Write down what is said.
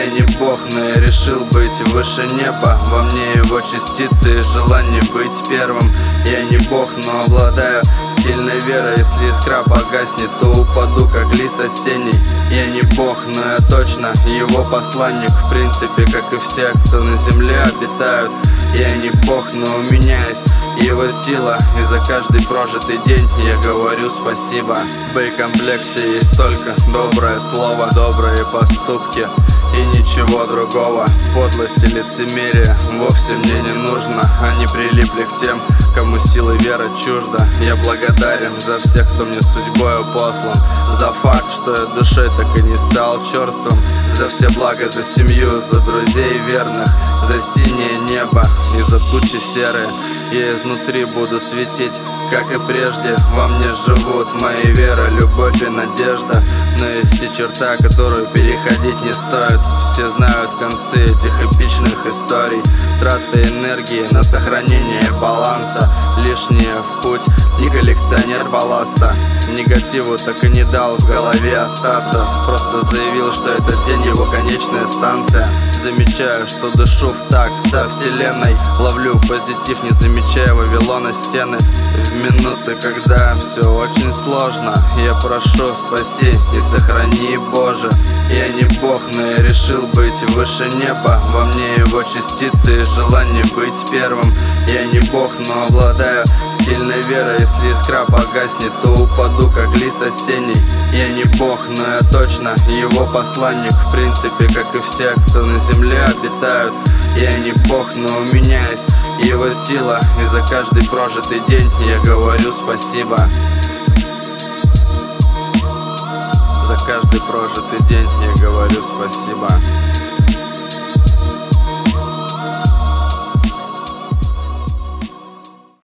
Я не бог, но я решил быть выше неба. Во мне его частицы и желание быть первым. Я не бог, но обладаю сильной верой. Если искра погаснет, то упаду, как лист осенний. Я не бог, но я точно его посланник. В принципе, как и все, кто на земле обитают. Я не бог, но у меня есть его сила. И за каждый прожитый день я говорю спасибо. В боекомплекте есть только доброе слово, добрые поступки и ничего другого. Подлость и лицемерие вовсе мне не нужно. Они прилипли к тем, кому сила и вера чужда. Я благодарен за всех, кто мне судьбою послан. За факт, что я душой так и не стал черствым. За все блага, за семью, за друзей верных. За синее небо и за тучи серые. Я изнутри буду светить, как и прежде. Во мне живут мои вера, любовь и надежда. Но есть и черта, которую переходить не стоит. Все знают концы этих эпичных историй. Траты энергии на сохранение баланса. Лишнее в путь, не коллекционер балласта. Негативу так и не дал в голове остаться. Просто заявил, что этот день его конечная станция. Замечаю, что дышу в такт со вселенной. Ловлю позитив, не замечая Вавилона стены. В минуты, когда все очень сложно, я прошу, спаси и сохрани, Боже. Я не бог, но я решил быть выше неба. Во мне его частицы и желание быть первым. Я не бог, но обладаю сильной верой. Если искра погаснет, то упаду, как лист осенний. Я не бог, но я точно его посланник. В принципе, как и все, кто на земле обитают. Я не бог, но у меня есть его сила. И за каждый прожитый день я говорю спасибо. За каждый прожитый день я говорю спасибо.